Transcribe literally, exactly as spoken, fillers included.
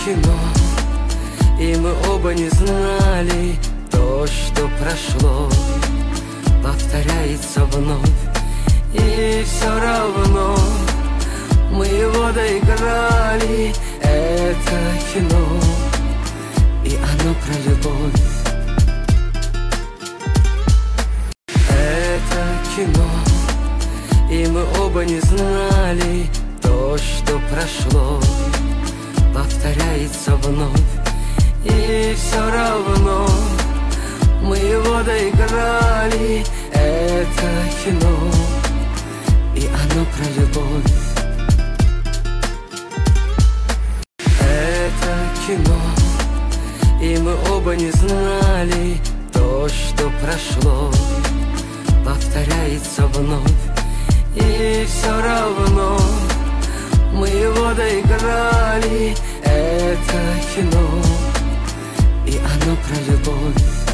кино, и мы оба не знали, то, что прошло, повторяется вновь. И все равно мы его доиграли, это кино, и оно про любовь. Это кино, и мы оба не знали, то, что прошло, повторяется вновь. И все равно мы его доиграли, это кино, и оно про любовь. Это кино, и мы оба не знали, то, что прошло, повторяется вновь. И все равно мы его доиграли, это кино, и оно про любовь.